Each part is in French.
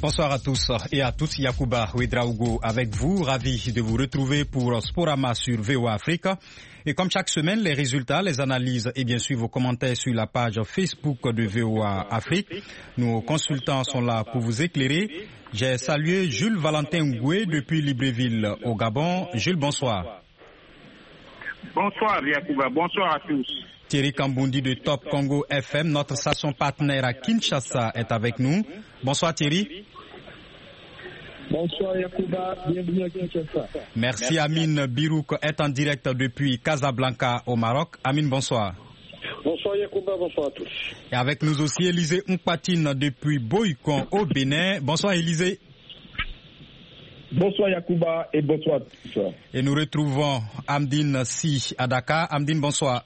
Bonsoir à tous et à toutes, Yacouba Ouedraogo avec vous, ravi de vous retrouver pour Sporama sur VOA Afrique. Et comme chaque semaine, les résultats, les analyses et bien sûr vos commentaires sur la page Facebook de VOA Afrique. Nos consultants sont là pour vous éclairer. J'ai salué Jules Valentin Ngoué depuis Libreville au Gabon. Jules, bonsoir. Bonsoir Yacouba, bonsoir à tous. Thierry Kambundi de Top Congo FM, notre station partenaire à Kinshasa, est avec nous. Bonsoir Thierry. Bonsoir Yacouba, bienvenue à Kinshasa. Merci. Amine Birouk est en direct depuis Casablanca au Maroc. Amine, bonsoir. Bonsoir Yacouba, bonsoir à tous. Et avec nous aussi Élisée Mpatine depuis Boycon au Bénin. Bonsoir Élisée. Bonsoir Yacouba et bonsoir à tous. Et nous retrouvons Amdine Si à Dakar. Amdine, bonsoir.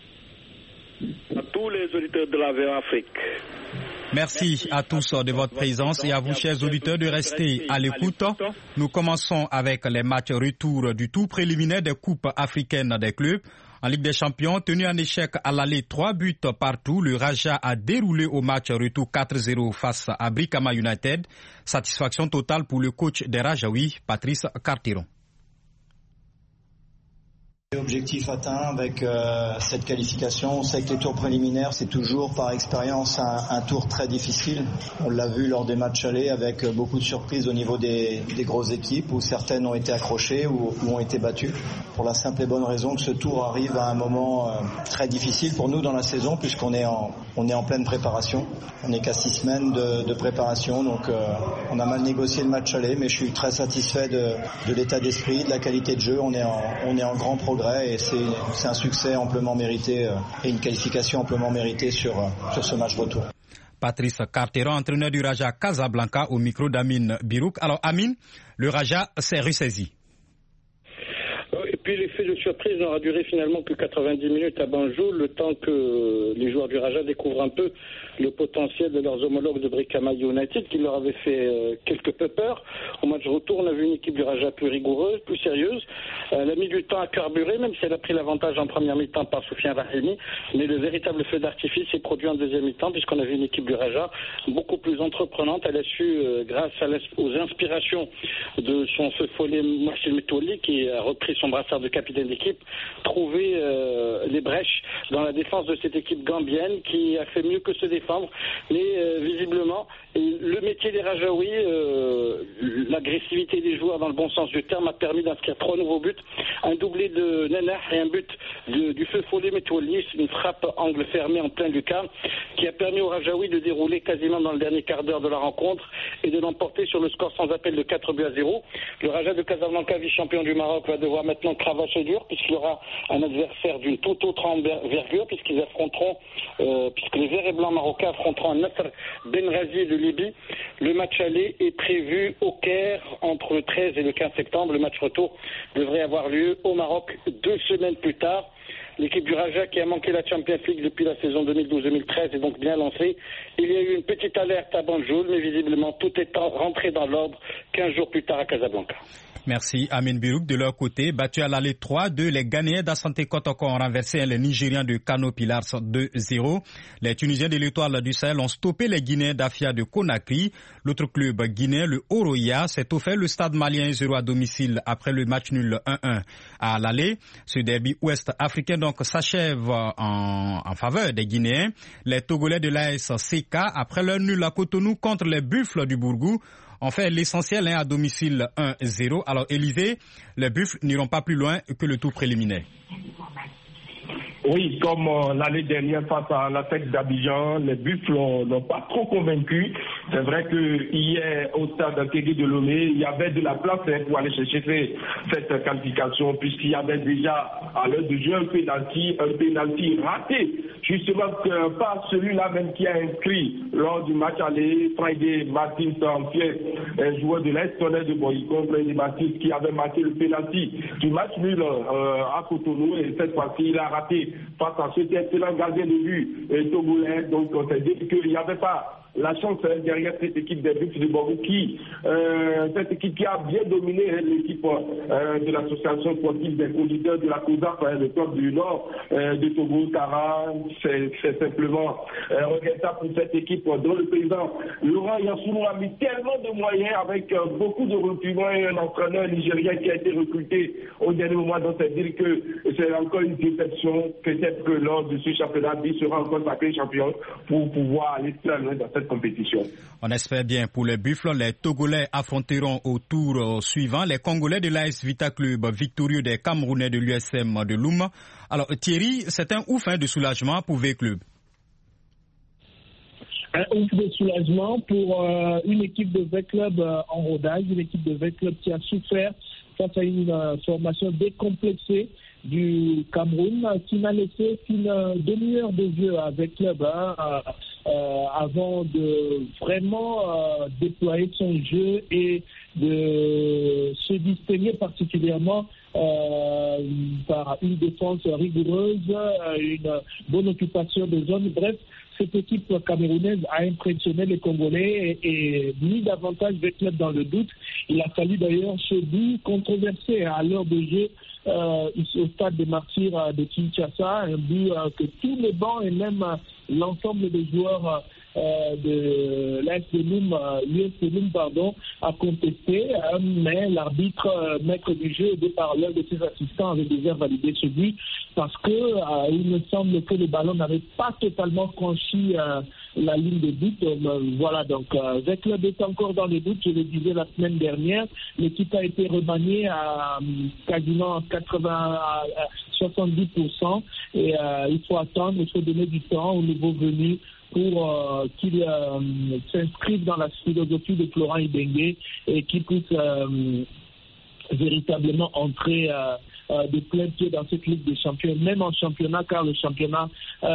À tous les auditeurs de la VOA Afrique. Merci à tous de votre présence et à vous, chers auditeurs, de rester à l'écoute. Nous commençons avec les matchs retour du tour préliminaire des Coupes africaines des clubs. En Ligue des Champions, tenu en échec à l'aller 3 buts partout, le Raja a déroulé au match retour 4-0 face à Brikama United. Satisfaction totale pour le coach des Rajaouis, Patrice Carteron. Objectif atteint avec cette qualification. On sait que les tours préliminaires, c'est toujours par expérience un tour très difficile. On l'a vu lors des matchs allés avec beaucoup de surprises au niveau des grosses équipes où certaines ont été accrochées ou ont été battues. Pour la simple et bonne raison que ce tour arrive à un moment très difficile pour nous dans la saison puisqu'on est en pleine préparation. On n'est qu'à 6 semaines de préparation, donc on a mal négocié le match aller, mais je suis très satisfait de l'état d'esprit, de la qualité de jeu. On est en grand progrès. Et c'est un succès amplement mérité et une qualification amplement méritée sur ce match retour. Patrice Carteron, entraîneur du Raja Casablanca au micro d'Amine Birouk. Alors Amine, le Raja s'est ressaisi. Et puis l'effet de surprise n'aura duré finalement que 90 minutes à Banjul, le temps que les joueurs du Raja découvrent un peu le potentiel de leurs homologues de Brikama United qui leur avait fait quelque peu peur. Au match retour, on a vu une équipe du Raja plus rigoureuse, plus sérieuse. Elle a mis du temps à carburer, même si elle a pris l'avantage en première mi-temps par Soufiane Rahimi. Mais le véritable feu d'artifice s'est produit en deuxième mi-temps, puisqu'on a vu une équipe du Raja beaucoup plus entreprenante. Elle a su, grâce aux inspirations de son feu follet Marcel Metoli, qui a repris son brassard de capitaine d'équipe, trouver les brèches dans la défense de cette équipe gambienne qui a fait mieux que se défendre. Mais visiblement, le métier des Rajaouis, l'agressivité des joueurs dans le bon sens du terme a permis d'inscrire 3 nouveaux buts, un doublé de Nenah et un but du feu follet Metouali, une frappe angle fermé en plein lucarne qui a permis aux Rajaouis de dérouler quasiment dans le dernier quart d'heure de la rencontre et de l'emporter sur le score sans appel de 4-0. Le Raja de Casablanca, vice-champion du Maroc, va devoir maintenant cravacher dur puisqu'il aura un adversaire d'une toute autre envergure puisqu'ils affronteront, puisque les verts et blancs marocains affronteront un Nasr Benrazi de Libye. Le match aller est prévu au Caire entre le 13 et le 15 septembre. Le match retour devrait avoir lieu au Maroc 2 semaines plus tard. L'équipe du Raja qui a manqué la Champions League depuis la saison 2012-2013 est donc bien lancée. Il y a eu une petite alerte à Banjul, mais visiblement tout est rentré dans l'ordre 15 jours plus tard à Casablanca. Merci Amine Birouk. De leur côté, battu à l'aller 3-2, les Ghanéens d'Asante Kotoko ont renversé les Nigérians de Kano Pillars 2-0. Les Tunisiens de l'Étoile du Sahel ont stoppé les Guinéens d'Afia de Conakry. L'autre club guinéen, le Oroya, s'est offert le stade malien 0 à domicile après le match nul 1-1 à l'aller. Ce derby ouest-africain donc s'achève en faveur des Guinéens. Les Togolais de l'AS CK, après leur nul à Cotonou contre les Buffles du Bourgou, ont fait l'essentiel à domicile 1-0. Alors Élisée, les Buffles n'iront pas plus loin que le tour préliminaire. Oui, comme l'année dernière face à la tête d'Abidjan, les Buffles n'ont pas trop convaincu. C'est vrai que hier au stade Kégué de Lomé, il y avait de la place pour aller chercher cette qualification puisqu'il y avait déjà à l'heure de jeu un penalty raté, justement par celui-là même qui a inscrit lors du match aller Friday Martins en pièce, un joueur de l'Est de Boycon, Friday Martins qui avait marqué le penalty du match nul à Cotonou et cette fois-ci il a raté face à cet excellent gardien de but togolais. Donc on s'est dit qu'il n'y avait pas la chance derrière cette équipe des Buffs de Bordeaux cette équipe qui a bien dominé l'équipe de l'association sportive des co-leaders de la COSAF, le club du Nord de Togo, Kara. C'est simplement regrettable pour cette équipe dont le président Laurent Yanssoumou a mis tellement de moyens avec beaucoup de recrutements et un entraîneur nigérien qui a été recruté au dernier moment. Donc c'est dire que c'est encore une déception. Peut-être que lors de ce championnat, il sera encore sacré champion pour pouvoir aller très loin dans cette compétition. On espère bien pour les Buffles. Les Togolais affronteront au tour suivant les Congolais de l'AS Vita Club, victorieux des Camerounais de l'USM de Loum. Alors Thierry, c'est un ouf de soulagement pour V-Club. Un ouf de soulagement pour une équipe de V-Club en rodage, une équipe de V-Club qui a souffert face à une formation décomplexée du Cameroun, qui n'a laissé qu'une demi-heure de jeu avec club avant de vraiment déployer son jeu et de se distinguer particulièrement par une défense rigoureuse, une bonne occupation de zone. Bref, cette équipe camerounaise a impressionné les Congolais et mis davantage V-Club dans le doute. Il a fallu d'ailleurs ce but controversé à l'heure de jeu au stade des Martyrs de Kinshasa, un but que tous les bancs et même l'ensemble des joueurs de l'AS de Loum, a contesté, mais l'arbitre, maître du jeu, aidé par l'un de ses assistants, avait déjà validé ce but parce que il me semble que le ballon n'avait pas totalement franchi la ligne de but. Voilà, donc V-Club est encore dans les doutes, je le disais la semaine dernière. L'équipe a été remaniée à quasiment 70% et il faut attendre, il faut donner du temps au nouveau venu pour qu'il s'inscrive dans la philosophie de Florent Ibenge et qu'il puisse véritablement entrer de plein pied dans cette Ligue des Champions, même en championnat, car le championnat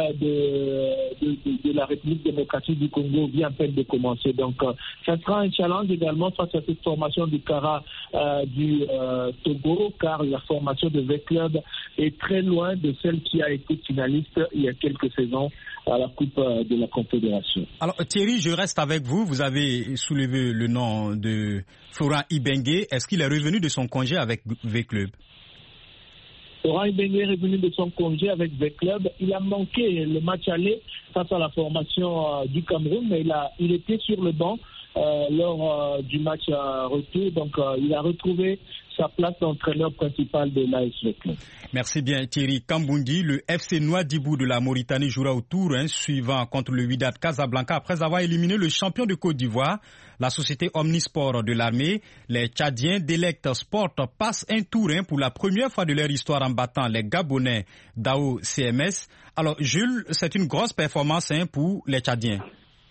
de la République démocratique du Congo vient à peine de commencer. Donc, ça sera un challenge également face à cette formation du Kara du Togo, car la formation de V-Club est très loin de celle qui a été finaliste il y a quelques saisons à la Coupe de la Confédération. Alors Thierry, je reste avec vous. Vous avez soulevé le nom de Florent Ibenge. Est-ce qu'il est revenu de son congé avec V-Club? Florent Ibenge est revenu de son congé avec V-Club. Il a manqué le match aller face à la formation du Cameroun, mais il était sur le banc lors du match retour. Donc il a retrouvé sa place d'entraîneur principal de l'AS V-Club. Merci bien Thierry Kambundi. Le FC Nouadhibou de la Mauritanie jouera au tour suivant contre le Wydad Casablanca après avoir éliminé le champion de Côte d'Ivoire, la société Omnisport de l'armée. Les Tchadiens d'Elect Sport passent un tour pour la première fois de leur histoire en battant les Gabonais d'AO CMS. Alors Jules, c'est une grosse performance pour les Tchadiens.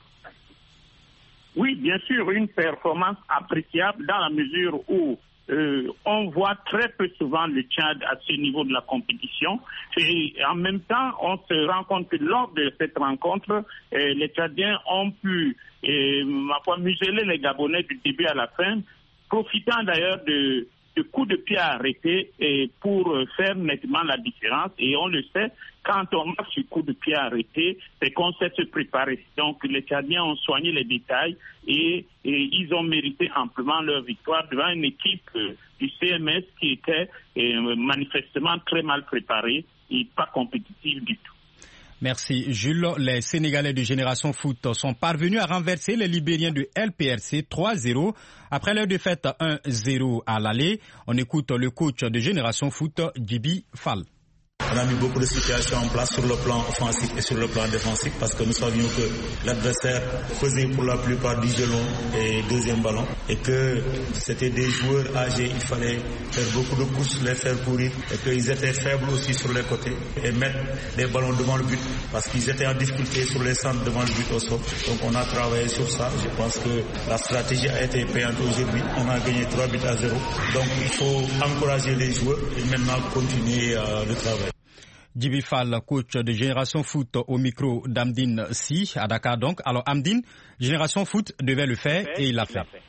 Oui, bien sûr, une performance appréciable dans la mesure où on voit très peu souvent le Tchad à ce niveau de la compétition. Et en même temps, on se rend compte que lors de cette rencontre, les Tchadiens ont pu museler les Gabonais du début à la fin, profitant d'ailleurs de coups de pied arrêtés pour faire nettement la différence. Et on le sait, quand on marque ce coup de pied arrêté, c'est qu'on sait se préparer. Donc les Tchadiens ont soigné les détails et ils ont mérité amplement leur victoire devant une équipe du CMS qui était manifestement très mal préparée et pas compétitive du tout. Merci Jules. Les Sénégalais de Génération Foot sont parvenus à renverser les Libériens de LPRC 3-0 après leur défaite 1-0 à l'aller. On écoute le coach de Génération Foot, Djibi Fall. On a mis beaucoup de situations en place sur le plan offensif et sur le plan défensif parce que nous savions que l'adversaire faisait pour la plupart du jeu long et deuxième ballon et que c'était des joueurs âgés, il fallait faire beaucoup de courses, les faire courir et qu'ils étaient faibles aussi sur les côtés et mettre des ballons devant le but parce qu'ils étaient en difficulté sur les centres devant le but au sol. Donc on a travaillé sur ça. Je pense que la stratégie a été payante aujourd'hui. On a gagné 3-0. Donc il faut encourager les joueurs et maintenant continuer le travail. Djibi Fall, coach de Génération Foot au micro d'Amdine Si à Dakar donc. Alors Amdine, Génération Foot devait le faire et il l'a fait.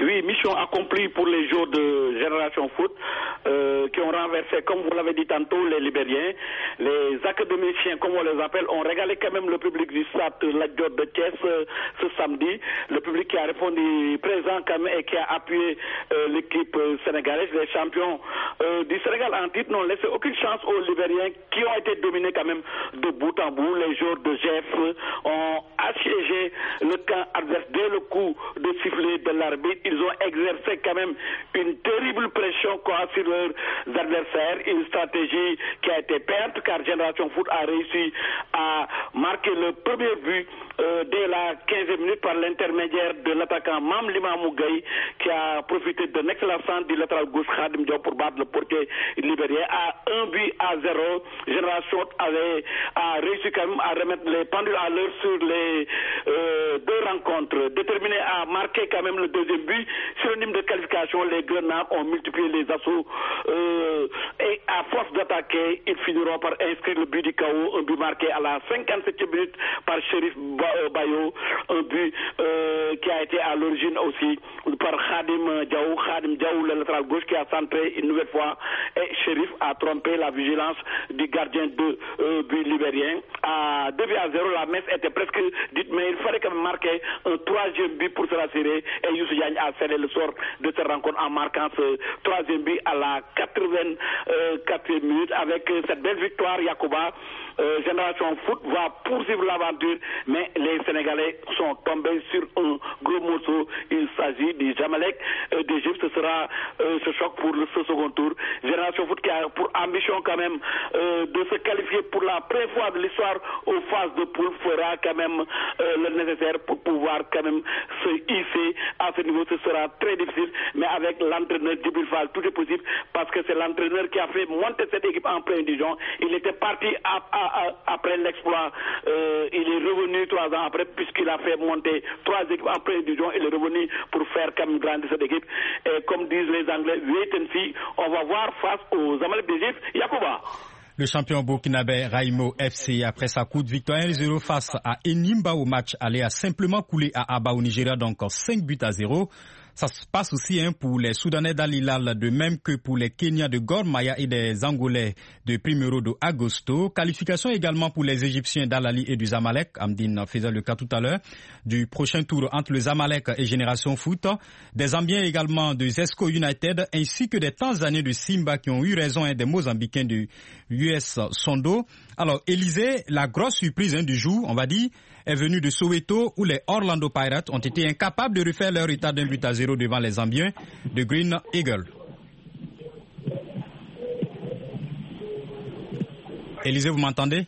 Oui, mission accomplie pour les joueurs de Génération Foot qui ont renversé, comme vous l'avez dit tantôt, les Libériens. Les académiciens, comme on les appelle, ont régalé quand même le public du stade Lat Dior de Thiès ce samedi. Le public qui a répondu présent quand même et qui a appuyé l'équipe sénégalaise. Les champions du Sénégal en titre n'ont laissé aucune chance aux Libériens qui ont été dominés quand même de bout en bout. Les joueurs de GF ont assiégé le camp adverse dès le coup de sifflet de l'arbitre. Ils ont exercé quand même une terrible pression sur leurs adversaires, une stratégie qui a été perte car Génération Foot a réussi à marquer le premier but dès la 15e minute par l'intermédiaire de l'attaquant Mam Limamou Gaye qui a profité d'un excellent centre du latéral gauche Khadim Diop pour battre le portier libérien à 1-0. Génération a réussi quand même à remettre les pendules à l'heure sur les deux rencontres, déterminé à marquer quand même le deuxième but. Synonyme de qualification, les Grenades ont multiplié les assauts et à force d'attaquer, ils finiront par inscrire le but du KO, un but marqué à la 57e minute par Chérif Bayo, un but qui a été à l'origine aussi par Khadim Diaw, le latéral gauche qui a centré une nouvelle fois et Chérif a trompé la vigilance du gardien de but libérien. À 2-0, la messe était presque dite, mais il fallait quand même marquer un troisième but pour se rassurer et Youssou Diagne a scellé le sort de cette rencontre en marquant ce troisième but à la 84e minute. Avec cette belle victoire, Yacouba, Génération Foot va poursuivre l'aventure, mais les Sénégalais sont tombés sur un gros morceau. Il s'agit du Jamalek d'Égypte. Ce sera ce choc pour ce second tour. Génération Foot qui a pour ambition quand même de se qualifier pour la première fois de l'histoire aux phases de poule fera quand même le nécessaire pour pouvoir quand même se hisser à ce niveau. Ce sera très difficile, mais avec l'entraîneur Djibril Fall, tout est possible parce que c'est l'entraîneur qui a fait monter cette équipe en première division. Il était parti après l'exploit. Il est revenu 3 ans après puisqu'il a fait monter 3 équipes en première division. Il est revenu pour faire quand même grandir cette équipe. Et comme disent les Anglais, wait and see, on va voir face aux Zamalek d'Égypte. Yacouba. Le champion burkinabé Raimo FC, après sa courte victoire 1-0 face à Enimba au match aller, a simplement coulé à Aba au Nigeria, donc 5-0. Ça se passe aussi pour les Soudanais d'Al Hilal, de même que pour les Kenyans de Gor Mahia et des Angolais de Primero de Agosto. Qualification également pour les Égyptiens d'Al Ahly et du Zamalek, Amdine faisait le cas tout à l'heure, du prochain tour entre le Zamalek et Génération Foot. Des Zambiens également de Zesco United, ainsi que des Tanzaniens de Simba qui ont eu raison des Mozambicains de US Sondo. Alors, Élysée, la grosse surprise du jour, on va dire, est venue de Soweto où les Orlando Pirates ont été incapables de refaire leur état d'1-0 devant les Zambiens de Green Eagle. Élysée, vous m'entendez?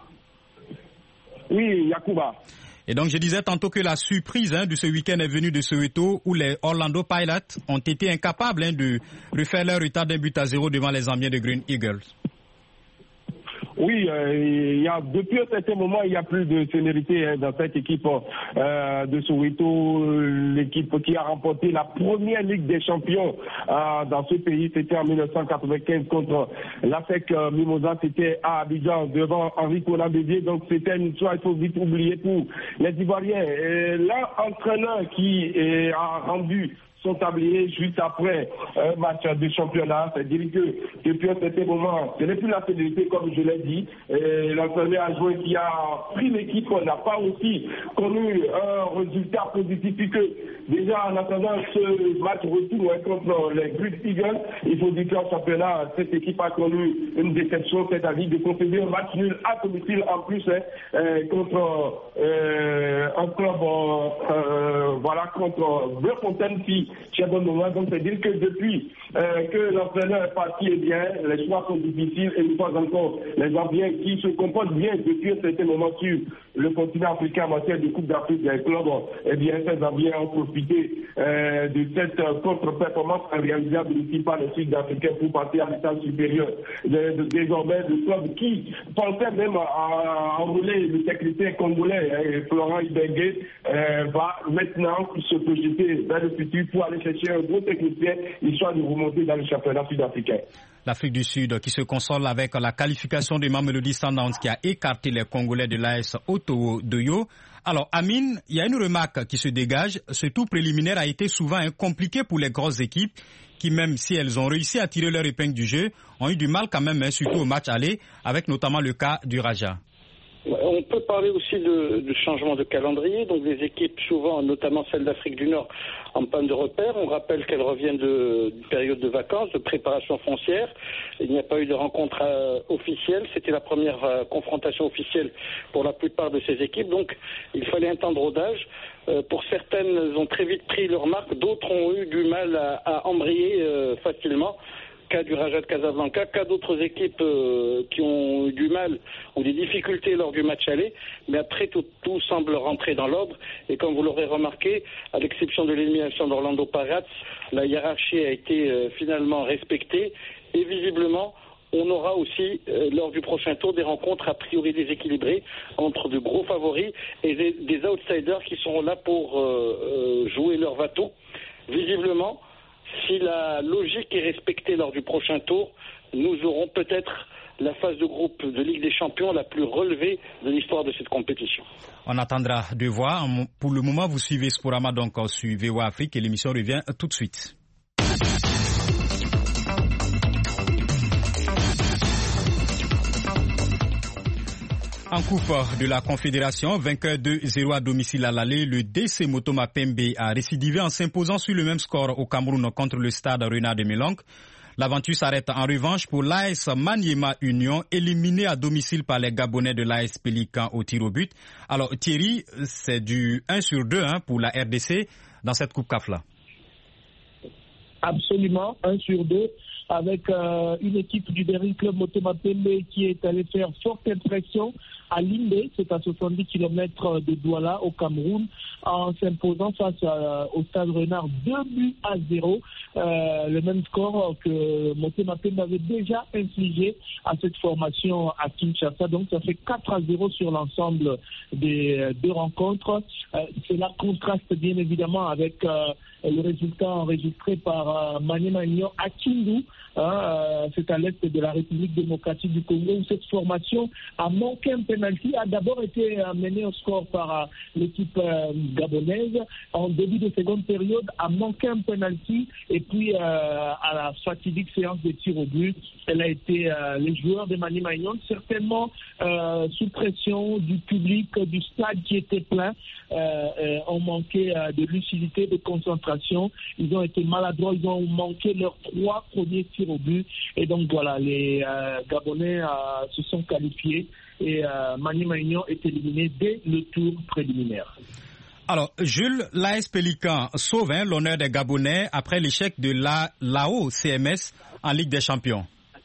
Oui, Yacouba. Et donc, je disais tantôt que la surprise de ce week-end est venue de Soweto où les Orlando Pirates ont été incapables de refaire leur état d'1-0 devant les Zambiens de Green Eagles. Oui, depuis un certain moment, il n'y a plus de célérité dans cette équipe de Soweto. L'équipe qui a remporté la première Ligue des Champions dans ce pays, c'était en 1995 contre l'ASEC Mimosa. C'était à Abidjan devant Henri Conan Bédier. Donc c'était une histoire, il faut vite oublier pour les Ivoiriens. L'entraîneur qui a rendu son tablier juste après un match de championnat, c'est-à-dire que depuis un certain moment, ce n'est plus la fidélité comme je l'ai dit. L'entraîneur adjoint qui a pris l'équipe n'a pas aussi connu un résultat positif puisque déjà en attendant ce match retour contre les Green Eagles, il faut dire qu'en championnat, cette équipe a connu une déception, c'est-à-dire de concéder un match nul à domicile en plus contre un club contre Blefontaine qui donc c'est dire que depuis que l'entraîneur est parti, eh bien, les choix sont difficiles et une fois encore, les Zambiens qui se comportent bien depuis un certain moment sur le continent africain en matière de Coupe d'Afrique des clubs, eh bien, ces Zambiens ont profité de cette contre-performance réalisable ici par les Sud-Africains pour passer à l'état supérieur. Désormais, le club qui pensait même à enrôler le technicien congolais, Florent Ibengue, va maintenant se projeter vers le futur pour aller chercher un gros technicien, histoire de remonter dans le championnat sud-africain. L'Afrique du Sud qui se console avec la qualification de Mamelodi Sundowns qui a écarté les Congolais de l'AS Haute Moto Doyo. Alors, Amine, il y a une remarque qui se dégage. Ce tour préliminaire a été souvent compliqué pour les grosses équipes qui, même si elles ont réussi à tirer leur épingle du jeu, ont eu du mal quand même, surtout au match aller, avec notamment le cas du Raja. On peut parler aussi de changement de calendrier. Donc les équipes, souvent, notamment celles d'Afrique du Nord, en panne de repères. On rappelle qu'elles reviennent d'une période de vacances, de préparation foncière. Il n'y a pas eu de rencontre officielle. C'était la première confrontation officielle pour la plupart de ces équipes. Donc il fallait un temps de rodage. Pour certaines, elles ont très vite pris leur marque. D'autres ont eu du mal à embrayer facilement. Cas du Raja de Casablanca, cas d'autres équipes qui ont eu du mal ou des difficultés lors du match aller, mais après tout semble rentrer dans l'ordre et comme vous l'aurez remarqué, à l'exception de l'élimination d'Orlando Pirates, la hiérarchie a été finalement respectée et visiblement on aura aussi lors du prochain tour des rencontres a priori déséquilibrées entre de gros favoris et des outsiders qui seront là pour jouer leur va-tout. Visiblement, si la logique est respectée lors du prochain tour, nous aurons peut-être la phase de groupe de Ligue des Champions la plus relevée de l'histoire de cette compétition. On attendra de voir. Pour le moment, vous suivez Sporama donc sur VOA Afrique et l'émission revient tout de suite. En coupe de la Confédération, vainqueur 2-0 à domicile à l'aller, le DC Motoma Pembe a récidivé en s'imposant sur le même score au Cameroun contre le Stade Renard de Mélange. L'aventure s'arrête en revanche pour l'AS Maniema Union, éliminé à domicile par les Gabonais de l'AS Pélican au tir au but. Alors Thierry, c'est du 1/2 pour la RDC dans cette Coupe CAF-là. Absolument, 1/2. Avec une équipe du Berry Club Motoma Pembe qui est allée faire forte impression à Limbe, c'est à 70 km de Douala au Cameroun, en s'imposant face au Stade Renard 2-0, le même score que Motoma Pembe avait déjà infligé à cette formation à Kinshasa. Donc ça fait 4-0 sur l'ensemble des deux rencontres. Cela contraste bien évidemment avec le résultat enregistré par Maniema Union à Kindu. C'est à l'est de la République démocratique du Congo où cette formation a manqué un penalty, a d'abord été menée au score par l'équipe gabonaise. En début de seconde période, a manqué un penalty et puis à la fatidique séance de tir au but, elle a été les joueurs de Maniema Union certainement sous pression du public, du stade qui était plein, ont manqué de lucidité, de concentration. Ils ont été maladroits, ils ont manqué leurs 3 premiers tirs au but et donc voilà, les Gabonais se sont qualifiés et Maniema Union est éliminé dès le tour préliminaire. Alors Jules, l'AS Pélican sauve l'honneur des Gabonais après l'échec de l'AO CMS en Ligue des Champions.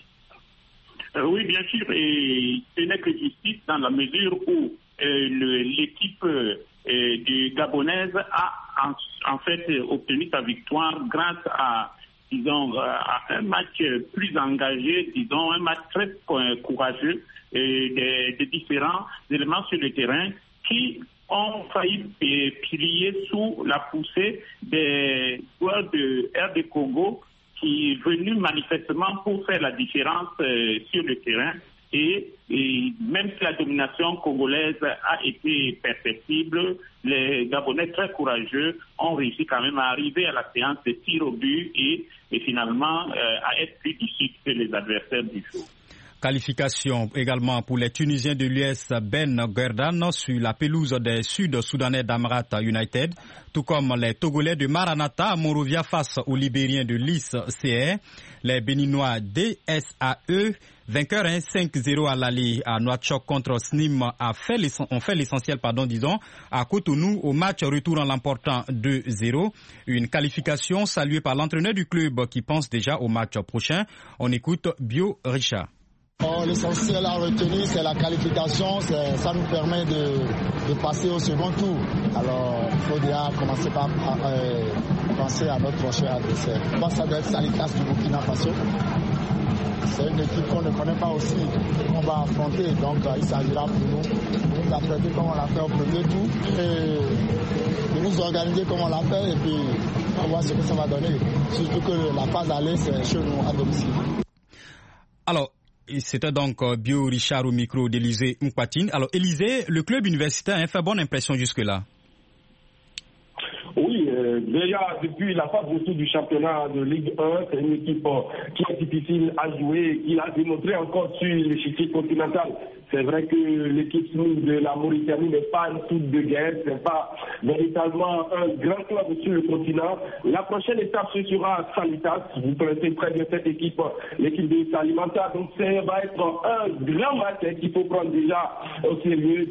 Oui, bien sûr, et ce n'est que justice dans la mesure où l'équipe gabonaise a en fait obtenu sa victoire grâce à un match plus engagé, un match très courageux et des différents éléments sur le terrain qui ont failli plier sous la poussée des joueurs de RD Congo qui est venu manifestement pour faire la différence sur le terrain. Et même si la domination congolaise a été perceptible, les Gabonais très courageux ont réussi quand même à arriver à la séance de tir au but et finalement à être plus difficile que les adversaires du jour. Qualification également pour les Tunisiens de l'US Ben Guerdan sur la pelouse des Sud-Soudanais d'Amrat United, tout comme les Togolais de Maranatha à Monrovia face aux Libériens de l'IS CR. Les Béninois DSAE, vainqueurs 5-0 à l'aller à Nouakchott contre SNIM, ont fait l'essentiel, à Cotonou au match retour en l'emportant 2-0. Une qualification saluée par l'entraîneur du club qui pense déjà au match prochain. On écoute Bio Richard. L'essentiel à retenir, c'est la qualification. Ça nous permet de passer au second tour. Alors, il faut déjà commencer par penser à notre prochain adversaire. Je pense que ça doit être Salitas du Burkina Faso. C'est une équipe qu'on ne connaît pas aussi, qu'on va affronter. Donc, il s'agira pour nous de nous apprêter comme on l'a fait au premier tour et de nous organiser comme on l'a fait et puis on va voir ce que ça va donner. Surtout que la phase aller, c'est chez nous à domicile. Alors, C'était donc Bio Richard au micro d'Élysée Mpatine. Alors Élysée, le club universitaire a fait bonne impression jusque-là. Oui, déjà depuis la phase de retour du championnat de Ligue 1, c'est une équipe qui est difficile à jouer, qui a démontré encore sur l'échiquier continental. C'est vrai que l'équipe de la Mauritanie n'est pas une toute de guerre, ce n'est pas véritablement un grand club sur le continent. La prochaine étape, ce sera Salitas. Vous connaissez très bien cette équipe, l'équipe de Salimata. Donc ça va être un grand match qu'il faut prendre déjà au sérieux.